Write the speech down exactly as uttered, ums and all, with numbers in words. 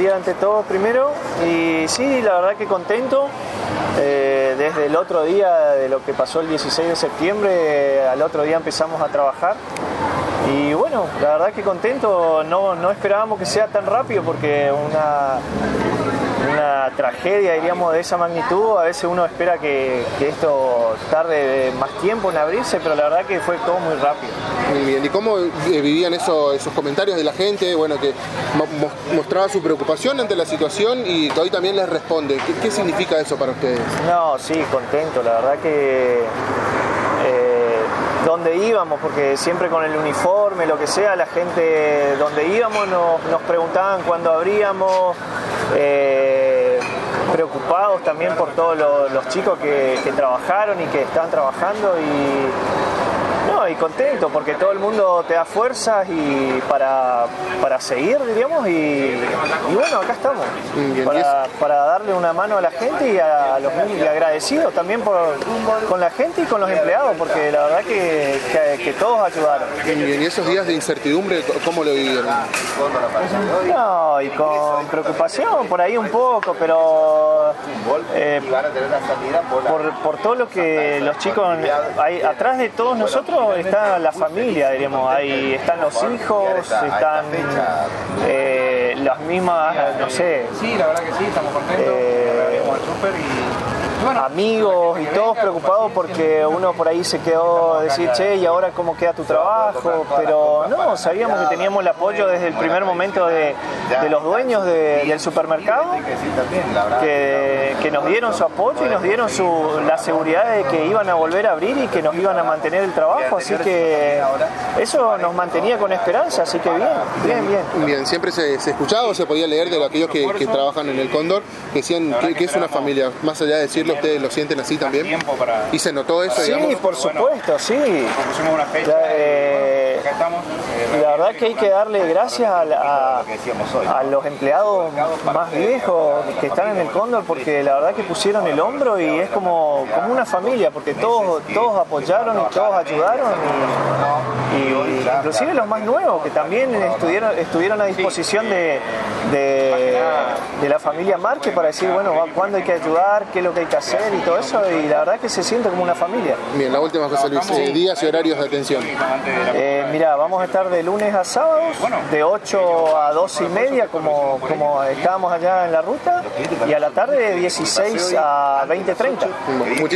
día ante todo primero. Y sí, la verdad que contento. Eh, desde el otro día de lo que pasó el dieciséis de septiembre, al otro día empezamos a trabajar. Y bueno, la verdad que contento. No, no esperábamos que sea tan rápido porque una... una tragedia, diríamos, de esa magnitud, a veces uno espera que, que esto tarde más tiempo en abrirse, pero la verdad que fue todo muy rápido. Muy bien, ¿y cómo eh, vivían eso, esos comentarios de la gente, bueno, que mo mostraba su preocupación ante la situación y que hoy también les responde? ¿Qué, qué significa eso para ustedes? No, sí, contento, la verdad que eh, donde íbamos, porque siempre con el uniforme, lo que sea, la gente donde íbamos nos, nos preguntaban cuándo abríamos, eh, preocupados también por todos los, los chicos que, que trabajaron y que están trabajando y, no, y contento porque todo el mundo te da fuerzas y para, para seguir, diríamos, y, y bueno, acá estamos, para, para darle una mano a la gente y a los y agradecidos también por, con la gente y con los empleados, porque la verdad que, que, que todos ayudaron. Y en esos días de incertidumbre, ¿cómo lo vivieron? No, y con preocupación por ahí un poco, pero eh, por, por todo lo que los chicos, hay, atrás de todos nosotros está la familia, diríamos, ahí están los hijos, están eh, las mismas, no sé, sí, la verdad que sí, estamos contentos, eh, con el súper y bueno, amigos y todos preocupados porque uno por ahí se quedó a decir, che, ¿y ahora cómo queda tu trabajo? Pero no, sabíamos que teníamos el apoyo desde el primer momento de, de los dueños de, del supermercado, que, que nos dieron su apoyo y nos dieron su, la seguridad de que iban a volver a abrir y que nos iban a mantener el trabajo, así que eso nos mantenía con esperanza, así que bien, bien, bien. Bien, siempre se, se escuchaba o se podía leer de aquellos que, que trabajan en el Cóndor, que decían que, que es una familia, más allá de decirlo, ustedes lo sienten así también. ¿Y se notó eso, sí, digamos? Sí, por supuesto, sí. Ya, eh, la verdad que hay que darle gracias a, la, a, a los empleados más viejos que están en el Cóndor, porque la verdad que pusieron el hombro y es como, como una familia, porque todos, todos apoyaron y todos ayudaron, y, y inclusive los más nuevos que también estuvieron, estuvieron a disposición de, de, de la familia Márquez para decir, bueno, cuándo hay que ayudar, qué es lo que hay que hacer y todo eso, y la verdad que se siente como una familia. Bien, la última, José Luis, eh, días y horarios de atención. Eh, mira, vamos a estar de lunes a sábados, de ocho a doce y media, como, como estábamos allá en la ruta, y a la tarde de dieciséis a veinte treinta.